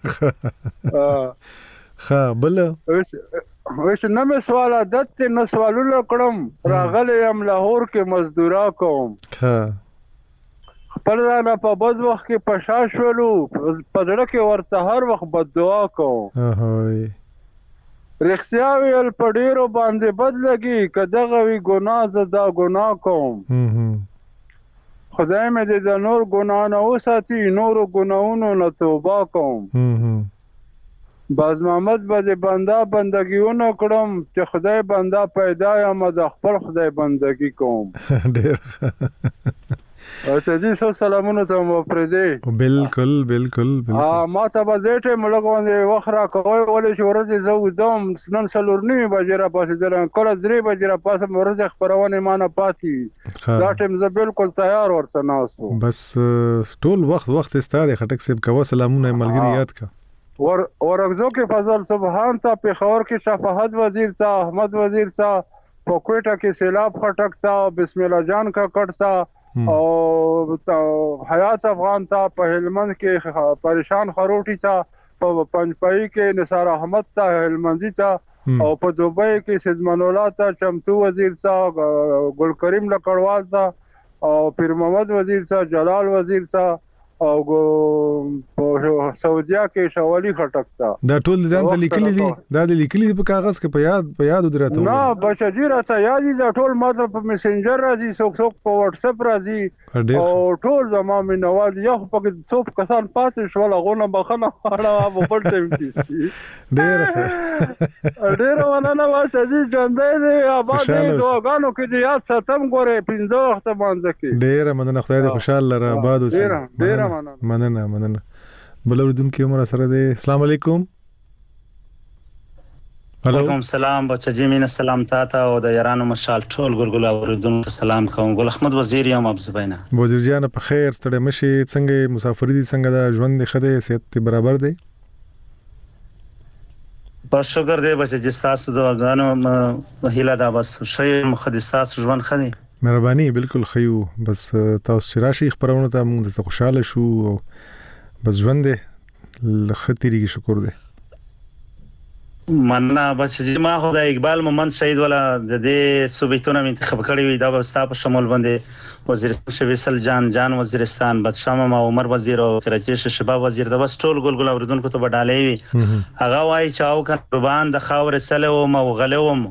ها بل وچ نم سوال عادت نه سوالونه کړم راغلی ام لاهور کې مزدورا کوم ها خپل نه په بد وخت کې پشاش ولو په ځړه کې ورته هر وخت بد دعا کوم اهوي رښتیا ویل په ډیرو باندې بد لګي کداغه وی ګناه زدا ګناه کوم خدای مې دې د نور ګناه نه وساتي نور ګناهونو نه توبه کوم باز محمد به بندا بندګیونه کړم چې خدای بندا پیدا یم د خپل خدای بندګي کوم ډیر اته دې سو سلامونه ته مو پرځي بالکل بالکل ها ما ته به زه ملګوندې وخرا کوي ولې چې ورځې زو دوم نن سلورنی بجره پاسې درن کله درې بجره پاسه ورځې خبرونه ما نه پاتې دا ټیم زه بالکل تیار ورته ناسو بس ټول وخت وخت استاده خټک سیب کوه سلامونه ملګری یاد کا ور ورغزو کې فضل سبحان تا په خور کې شفاعت وزیر تا احمد وزیر تا پوکوټا کې سیلاب خټک تا بسم الله جان کا کټ تا او حیات افغان تا په هلمند کې پریشان خروټی تا په پنځپای کې نثار احمد تا هلمندی تا او په دوبۍ کې سیدمن الله تا چمتو وزیر تا ګل کریم لکړوال تا او پیر محمد وزیر تا جلال وزیر تا او په سعودیا کې شوالی خټک تا دا ټول ځان ته لیکلي دي دا د لیکلي په کاغذ کې په یاد په یاد درته نه بچی راته یاد دي ټول ماته په میسنجر راځي څوک څوک په واتس اپ راځي او ټول زما مې نواز یو په څوک کسان پاتې شو لغونه بخنه اړه په پټ ټیم کې ډېر ډېر ونه واسه دي جنبې دي آباد دي دوغانو کې دي یا ستم ګوره پنځه وخت باندې کې ډېر مننه خدای دې خوشاله لره آباد اوسه ډېر مننه مننه بل اوریدونکو عمر سره دی. السلام علیکم. وعلیکم السلام بچی مين السلام تاته او د یارانو مشال ټول ګلګل اوریدونکو سلام کوم. ګل احمد وزیر یم ابو زبینا. وزیر جان په خیر ستړي مشي څنګه مسافری دي څنګه دا ژوند خده صحت برابر دی؟ په شکر دی بچی چې تاسو دغانو هیله دا بس شی مخدسات ژوند خدي. مهرباني بالکل خيو بس تاسو راشي خبرونه ته موږ ته خوشاله شو بس ژوند دې لختيري شکر دې مننه بچی ما خو د اقبال محمد سید ولا د دې صوبیتونه منتخب کړی وي دا په ستاسو شمول باندې وزیر شویسل جان جان وزیرستان بدشاه ما عمر وزیر او کراچي شباب وزیر د بس ټول ګل ګل اوردونکو ته وډالې وي هغه وای چاو قربان د خاور سلو مو غلوم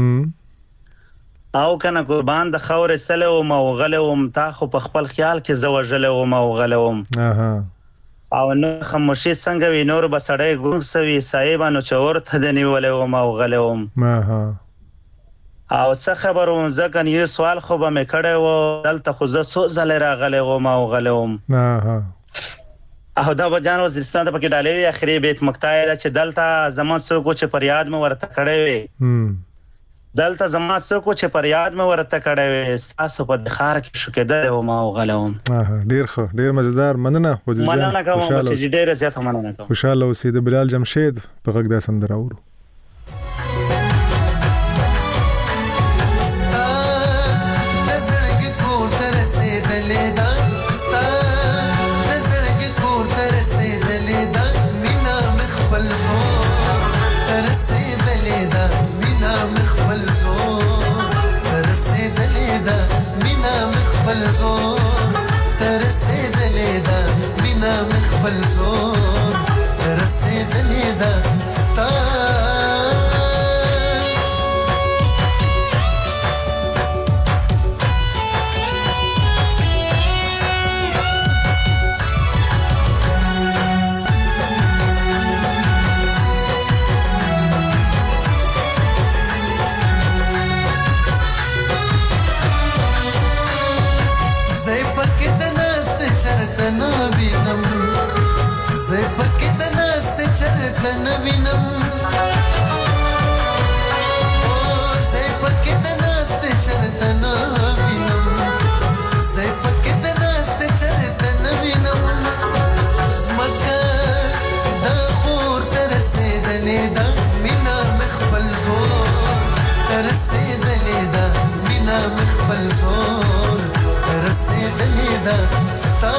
او کنه قربان د خاور سلو مو غلوم تا خو په خپل خیال کې زوجلو مو غلوم اها او نو خاموشي څنګه وی نور بسړې ګون سوي صاحبانو چور ته دني ولې او ما غلوم اها او څه خبرون ځکه یو سوال خو به مې کړی و دلته خو زه سو زل راغلی و ما غلوم اها او دا بجان وزیرستان ته پکې ډالې اخري بیت مقتای چې دلته زمان سو کو چې پریاد مې ورته کړی وي دلته زما څه کو چې پر یاد مې ورته کړې تاسو په خار کې شو کېدل او ما غلوم. ډیر ښه ډیر مزیدار مننه وزیر جان. مننه کوم چې ډیر زیات مننه کوم. خوشاله اوسئ. د بلال جمشید په غږ د سندره اورو. زور ترسیدلې ده مینا مخبل زور ترسیدلې ده ستا زه پکې د ناست چرته نه وینم او زه پکې د ناست چرته نه وینم زه پکې د ناست چرته نه وینم زمکه د خور تر رسېدلې ده مینا مخبل زور تر رسېدلې ده مینا مخبل زور تر رسېدلې ده ستا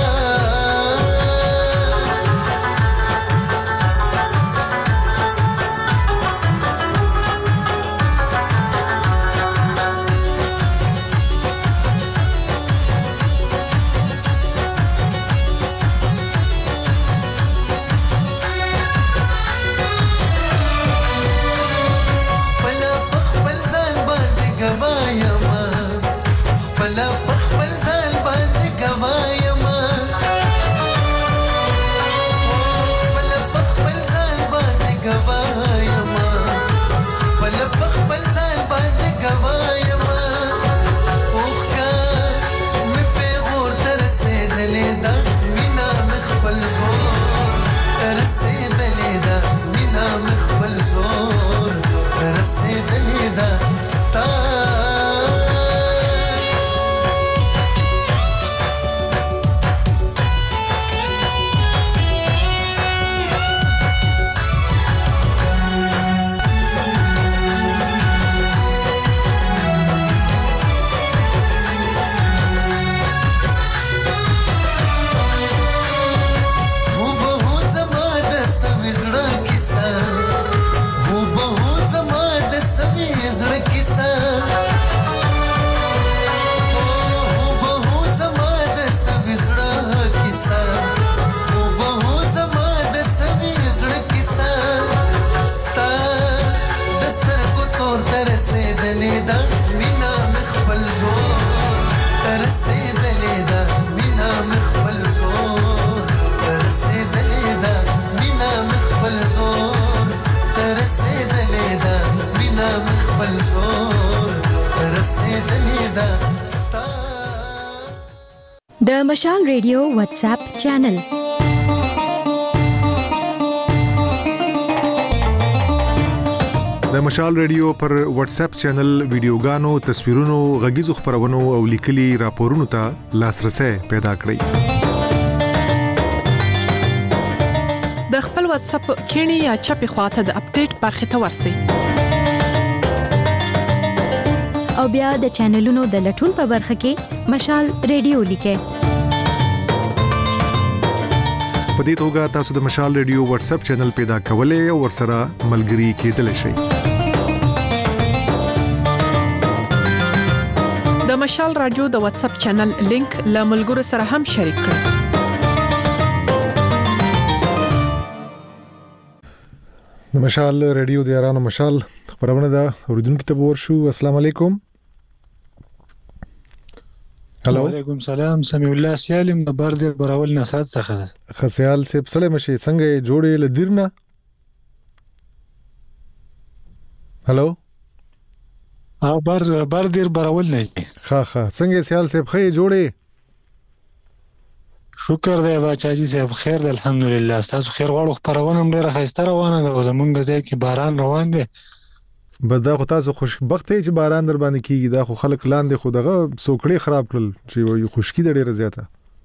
د مشال ریډیو واتس اپ چینل د مشال ریډیو پر واتس اپ چینل ویډیوګانو، تصویرونو، غږیزو خبرونو او لیکلي راپورونو ته لاسرسي پیدا کړئ. د خپل واتس اپ کینی یا چپی خواته د اپډیټ برخه ته ورسئ او بیا د چینلونو د لټون په برخه کې مشال ریډیو لیکئ. په دې توګه تاسو د مشال ریډیو واتس اپ چینل پیدا کولای او ورسره ملګري کېدلی شئ. د مشال رادیو د واتس اپ چینل لینک له ملګرو سره هم شریک کړئ. د مشال ریډیو د یارانو مشال خبرونه ده اوریدونکو ته ورشو. السلام علیکم. هلو وعلیکم سلام. سمیع الله سیالم د بردر براول نصرت څخه. خسیال سیب سره مشي څنګه جوړې لدیرنه. هلو ا بر بردر براول نه. ها ها څنګه سیال سیب خې جوړې. شکر دی باچاجي صاحب خیر دی الحمدلله. تاسو خیر غواړو خبرونه هم ډیره خسته روانه ده. زمونږ ځای کې باران روان دی بس دا خو تاسو خوشبخت یې چې باران در باندې کیږي. دا خو خلک لاندې خو دغه سوکړې خراب کړل چې یو خشکی د ډیره زیاته.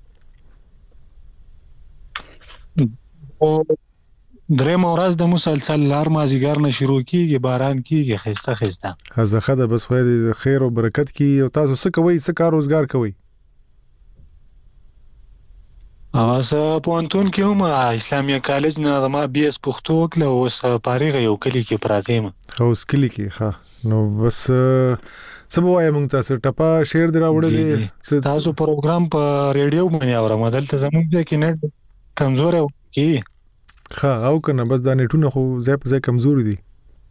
او درې مورز د مسلسل لار مازیګر نه شروع کیږي باران کیږي خسته خسته خزه خده بس خو د خیر او برکت کی. او تاسو څه کوي څه کار روزګار کوي؟ اوسه پونتون کې هم اسلامي کالج نه زما بي اس پښتو کله اوس پاریغه یو کلی کې پراته ما خو اس کلی کې ښه. نو بس څه وایي مونږ تاسو ټپا شیر دی راوړل تاسو پروګرام په ریډیو باندې اورم دلته زموږ کې نت کمزور کی ښه او کنه بس دا نتونه خو ځای په ځای کمزوري دي.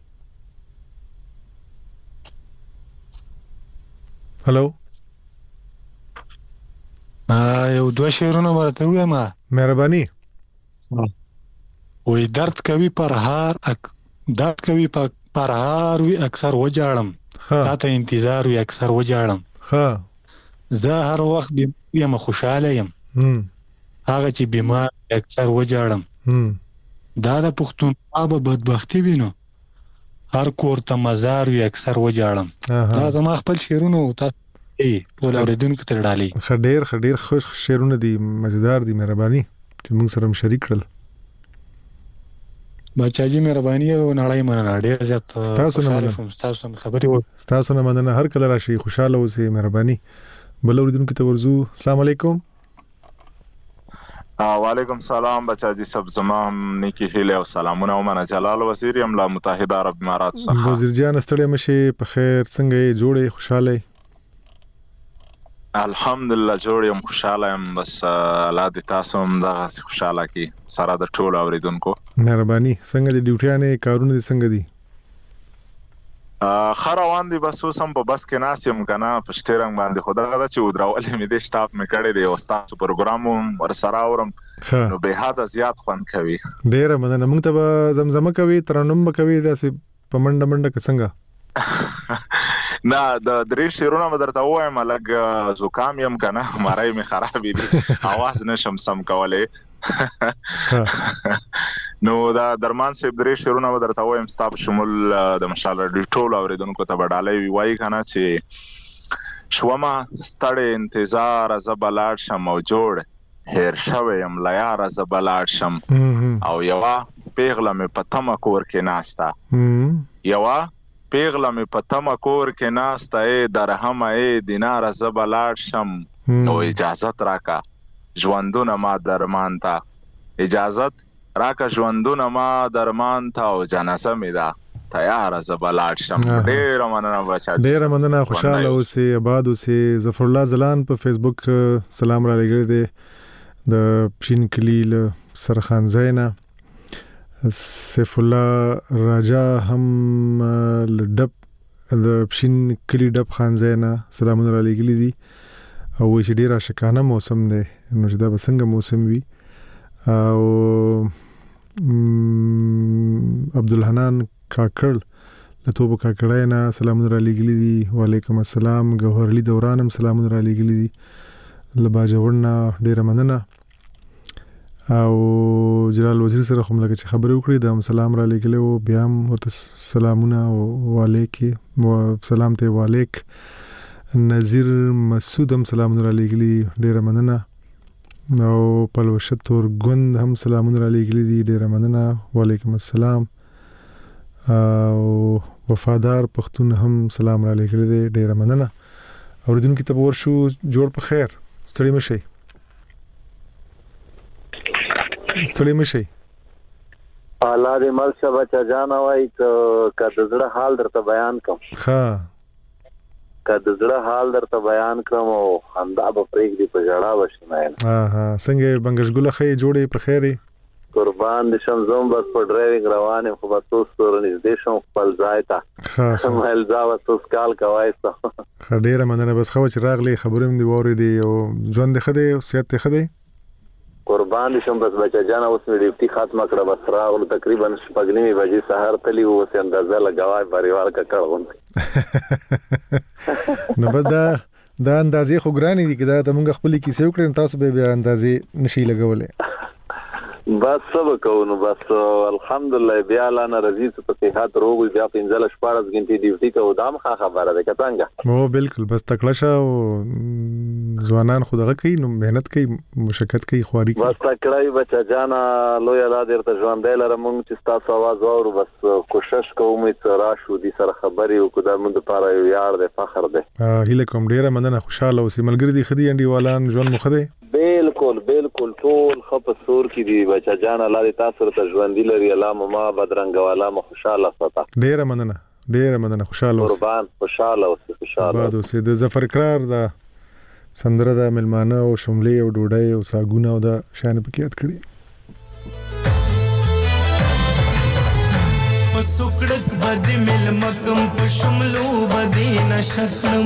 هلو یو دوه شعرونه ورته وایم. مهرباني. وې درد کوي پر هار اک درد کوي پر هار وی اکثر وجاړم تا ته انتظار وی اکثر وجاړم ها زه هر وخت یم خوشاله یم هغه چې بیمار اکثر وجاړم دا د پښتون اب بدبختی وینو هر کور ته مزار وی اکثر وجاړم. دا زما خپل شعرونه تاسو ای ټول اوریدونکو ته ډالې خډیر خډیر خوش شعرونه دي مزیدار دي. مهرباني چې موږ سره شریک کړل. بچاجي مهرباني او نړۍ مننه ډیر زیات تاسو نه مننه. تاسو هم خبري و تاسو نه مننه هر کله راشي خوشاله اوسئ. مهرباني. بل اوریدونکو ته ورزو. السلام علیکم. وعلیکم سلام بچاجي سب زما نیکی هیله او سلامونه. ومنه جلال وزیر یم له متحده عرب امارات څخه. وزیر جان ستړي مشه په خیر څنګه یې جوړې خوشاله؟ الحمدلله جوړ یم خوشاله یم. بس الله دې تاسو هم دغه خوشاله کی سره د ټولو اوریدونکو. مهرباني. څنګه د ډیوټیانې کارونه دي څنګه دي؟ ا خروان دي بس اوس هم په بس کې ناس یم کنه په شټرنګ باندې خدا غدا چې ودراول مې د سټاف مې کړی دی او تاسو پروګرام ور سره اورم نو به حد زیات خوان کوي. ډیر مننه. موږ ته زمزمه کوي ترنم کوي داسې په منډه منډه څنګه؟ نه د درې شیرونه مدرته وایم لګ زکام یم کنه مړای می خراب دي आवाज نشم سم کولای. نو دا درمان صاحب درې شیرونه مدرته وایم ستاب شمول د مشال رادیو ټول اوریدونکو ته بدالې وای کنه چې شوما ستړې انتظار زبلاړ شم او جوړ هیر شوم لیار زبلاړ شم او یوا پیغله می پتم کور کې ناستا یوا پیغله می پتم کور کې ناستا ای درهم ای دینار زبلاړ شم نو اجازت راکا ژوندونه ما درمان تا اجازت راکا ژوندونه ما درمان تا او جنازه می دا تیار زبلاړ شم. ډیر مننه بچا. ډیر مننه. خوشاله اوسئ آباد اوسئ. ظفر الله زلان په فیسبوک سلام را لګی دی د پښین کلی له سرخان زینا. سیف الله راجا هم لډب د پښین کلی ډب خان زینا سلامونه را لګی دي او چې ډیر شکانه موسم دی نو چې دا بسنګ موسم وي. او عبدالحنان کاکړ له توبه کاکړای نه سلامونه را لګلی دي. وعلیکم السلام. ګوهر علي دورانم سلامونه را لګلی دي له باجوړنا ډیره مننه. او جلال وزیر سره کوم لکه چې خبرې وکړې د سلام را لګلی او بیا هم ورته سلامونه وعلیکم و سلام ته وعلیک. نذیر مسعود هم سلامونه را لګلی ډیره مننه. او پلوشه تور ګوند هم سلامونه را لګلی دي ډیره مننه. وعلیکم السلام. او وفادار پښتون هم سلام را لګلی دی ډیره مننه. اوریدونکو ته ورشو جوړ په خیر. ستړي مشي ستړي مشي. الله دې مرشه بچا جان وای ک د زړه حال درته بیان کوم. ها که د زړه حال درته بیان کوم او خندا به پرېږدي په ژړا وشنه. ها ها څنګه بنګشګله خې جوړې په خیرې قربان دې شم زوم بس په ډرایوینګ روان یم خو بس اوس تور نږدې شم خپل ځای ته مهل ځا اوس کال کوای څه ډېره مننه. بس خو چې راغلی خبرې مې واورېدې او ژوند دې ښه دی او صحت دې ښه دی؟ قربان دې شم بس بچا جان اوس مې ډیوټي ختمه کړه بس راغلو تقریبا شپږ نیمې بجې سهار تلي اوس یې اندازه لګوای پریوار ککړ غوندې. نو بس دا دا اندازې خو ګرانې دي که دا ته مونږ خپلې کیسې وکړې تاسو به بیا اندازې نشي لګولی. بس سبا کوو بس الحمدلله بیا لا ناراضي په صحت روغ بیا پنځل شپارس غنټې ډیوټي کوو دا مخه خبره ده کتانګه او بالکل بس تکړه شه او ځوانان خو دغه کوي نو مهنت کوي مشقت کوي خواري کوي بس تکړه بچا جانا لوی الله دې ته ژوند دی لره مونږ چې تاسو आवाज اورو بس کوشش کوم چې راشو دي سره خبري او کو دا مونږ لپاره یو یار دی فخر دی هیله کوم ډیره مننه خوشاله اوسې ملګری دي خدي انډیوالان ژوند مخ دی بالکل بالکل ټول خپ سور کی دی بچا جان الله دې تاسو ته ژوند دی لري الله ما بدرنګ والا مو خوشاله ساته ډیره مننه ډیره مننه خوشاله اوسې قربان خوشاله اوسې خوشاله بعد اوسې د ظفر اقرار دا سندره د ملمانه او شملې او ډوډۍ او ساګونه او د شان پکې یاد کړی پسوکړک بد مل مکم پشملو بدی نشکم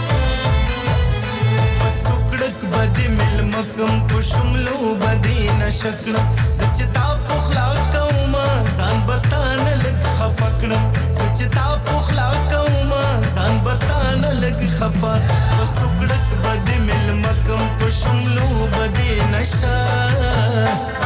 پسوکړک بد مل مکم پشملو بدی نشکم سچتا پخلا کوما ځان بتان لګ خفکړم سچتا پخلا کوما ځان بتان لګ خفا پسوکړک بد مل مکم پشملو بدی نشا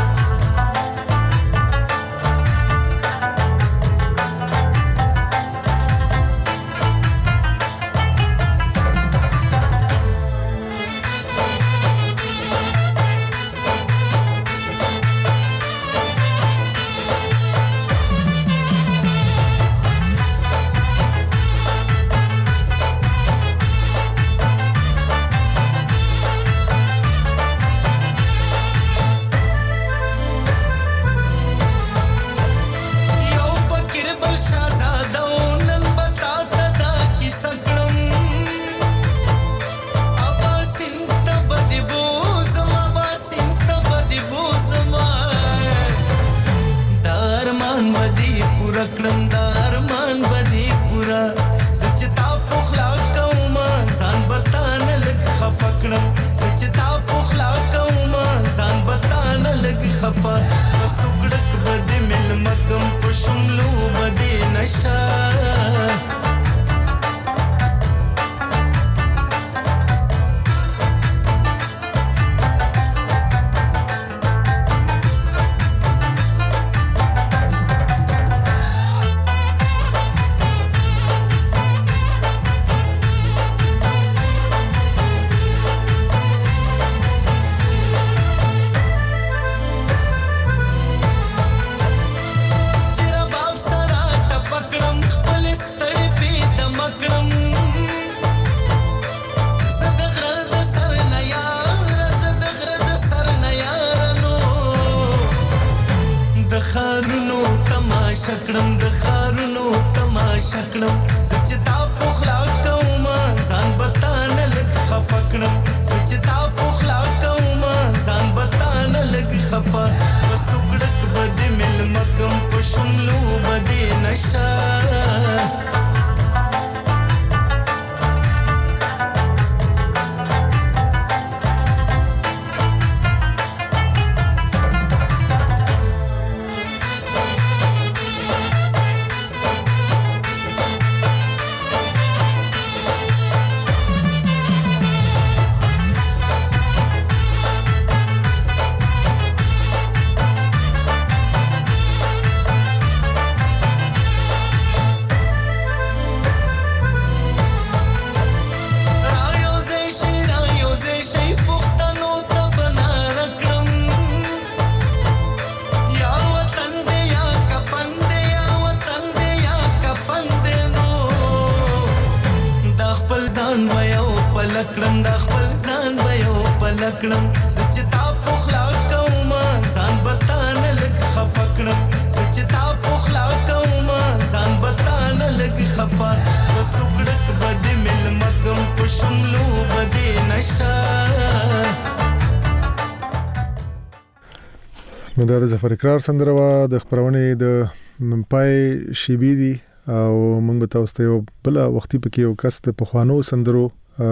نو دا د ظفر اقرار سندره وا د خبرونه د پای شیبی دی او موږ به تاسو ته بل وختي پکې یو کس ته په خوانو سندرو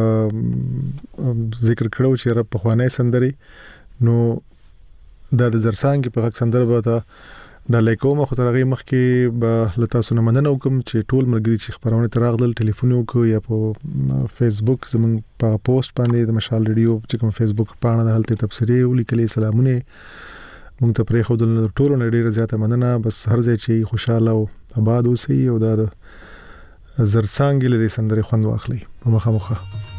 ذکر کړو چې را په خوانې سندري نو دا د زرسانګ په حق سندره به تا د لیکوم خو ترغه مخ کې به لتا سونه مننه وکم چې ټول مرګري چې خبرونه تراغدل ټلیفون وکړو یا په فیسبوک زموږ په پوسټ باندې د مشال ریډیو چې کوم فیسبوک پاڼه د حالت تبصری ولیکلې سلامونه مونږ ته پرې خو د ټولو نه ډیره زیاته مننه. بس هر ځای چې خوشاله او آباد اوسئ او دا د زرڅانګې له دې سندرې خوند واخلئ په مخه مخه.